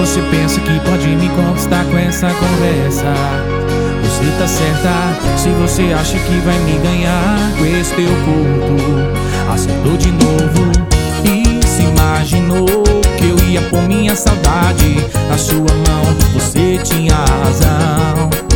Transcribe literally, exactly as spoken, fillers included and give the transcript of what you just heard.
você pensa que pode me conquistar com essa conversa, você tá certa. Se você acha que vai me ganhar com esse teu corpo, acertou de novo. E se imaginou que eu ia pôr minha saudade na sua mão, você tinha razão.